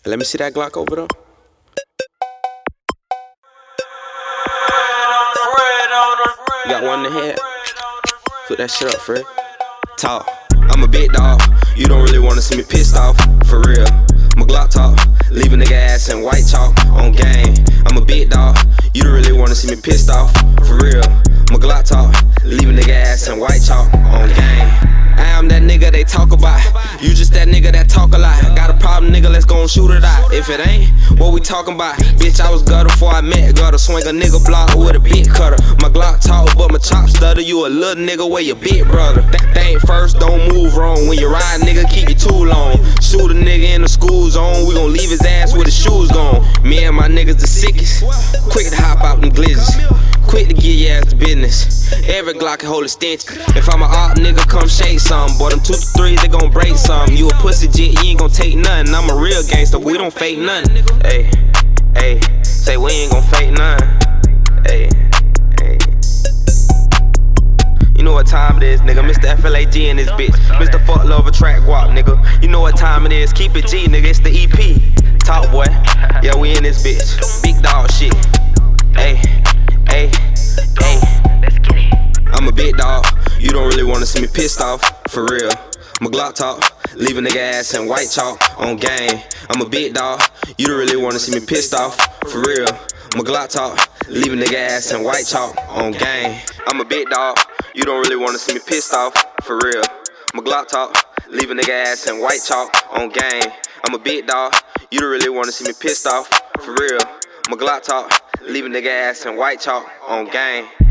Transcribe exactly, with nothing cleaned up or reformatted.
Let me see that Glock over there. You got one in the head. Put that shit up, Fred. Talk. I'm a big dog. You don't really wanna see me pissed off, for real. My Glock talk, leave a nigga ass in white chalk on game. I'm a big dog. You don't really wanna see me pissed off, for real. My Glock talk, leave a nigga ass in white chalk on game. I am that nigga they talk about. You just that nigga that talk a lot. Got a problem, nigga, let's gon' shoot it out. If it ain't, what we talking about? Bitch, I was gutter before I met gutter. Swing a nigga block with a bit cutter. My Glock talk, but my chop stutter. You a little nigga, where your big brother? Think first, don't move wrong. When you ride, nigga, keep you too long. Shoot a nigga in the school zone. We gon' leave his ass with his shoes gone. Me and my niggas the sickest. Quick to hop out them glizzies. Quick to give your ass the business. Every Glock can hold a stench. If I'm a op, nigga, come shake some. Boy, them two to threes, they gon' break some. You a pussy jit, you ain't gon' take nothing. I'm a real gangster, we don't fake nothing. Hey, hey, say we ain't gon' fake nothing. Hey, hey. You know what time it is, nigga. Mister F L A G in this bitch. Mister Fuck Lover Track Guap, nigga. You know what time it is. Keep it G, nigga. It's the E P. Talk, boy. Yeah, we in this bitch. Big dog shit. Hey, hey, hey. I'm a big dog. You don't really wanna see me pissed off, for real. My Glock talk, leave a nigga ass in white chalk on game. I'm a big dog. You don't really wanna see me pissed off, for real. My Glock talk, leave a nigga ass in white chalk on game. I'm a big dog. You don't really wanna see me pissed off, for real. My Glock talk, leave a nigga ass in white chalk on game. I'm a big dog. You don't really wanna see me pissed off, for real. My Glock talk, leave a nigga ass in white chalk on game.